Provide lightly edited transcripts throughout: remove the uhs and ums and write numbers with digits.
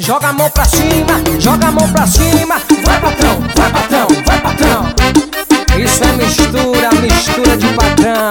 joga a mão pra cima, joga a mão pra cima. Vai patrão, vai patrão, vai patrão. Isso é mistura, mistura de patrão.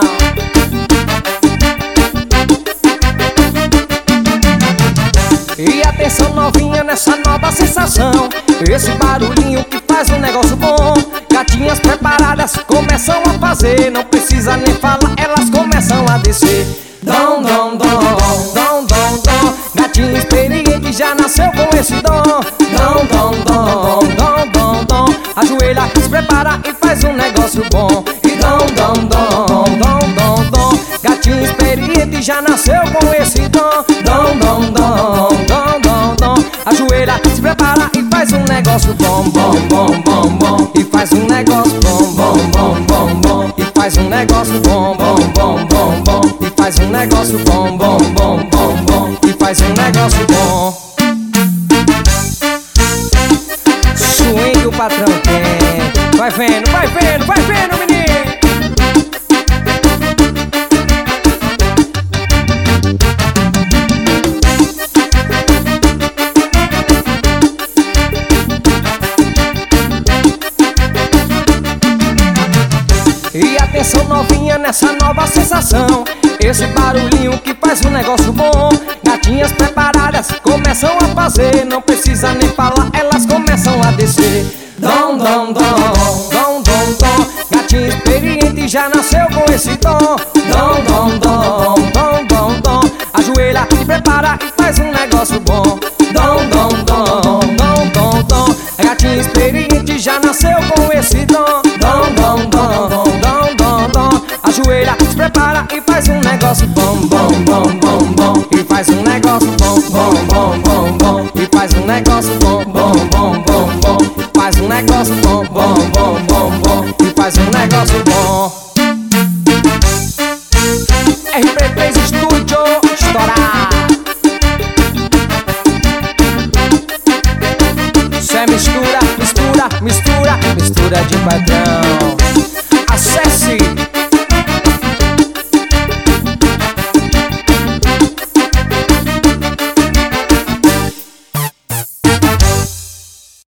E atenção novinha nessa nova sensação, esse barulhinho que faz um negócio bom. Gatinhas preparadas começam a fazer, não precisa nem falar, elas começam a descer. Dom, dom, dom, dom, dom, dom. Gatinho experiente já nasceu com esse dom. Dom, dom, dom, dom, dom, dom. Ajoelha, se prepara e faz um negócio bom. E dom, dom, dom, dom, dom, dom. Gatinho experiente já nasceu com esse dom. Dom, dom, dom, dom, dom, dom. Ajoelha, se prepara e faz um negócio bom, bom, bom, bom, bom. E faz um negócio bom, bom, bom, bom, bom. E faz um negócio bom, bom, bom, bom, bom. E faz um negócio bom, bom, bom, bom, bom. E faz um negócio bom. Swing o patrão tem. Vai vendo, vai vendo, vai vendo, menino. E atenção novinha nessa nova sensação, esse barulhinho que faz um negócio bom. Gatinhas preparadas começam a fazer, não precisa nem falar, elas começam a descer. Dom, dom, dom, dom, dom, dom. Gatinho experiente já nasceu com esse dom. Dom, dom, dom, dom, dom, dom. Ajoelha, se prepara e faz um negócio bom. Dom, dom, dom, dom, dom, dom. Gatinho experiente já nasceu com esse dom. Dom, dom, dom, dom, dom, dom. Ajoelha, se prepara e faz um negócio bom, bom, bom, bom, bom. E faz um negócio bom, bom, bom, bom, bom. E faz um negócio bom, bom, bom, bom, bom. Faz um negócio bom, bom, bom, bom, bom. E faz um negócio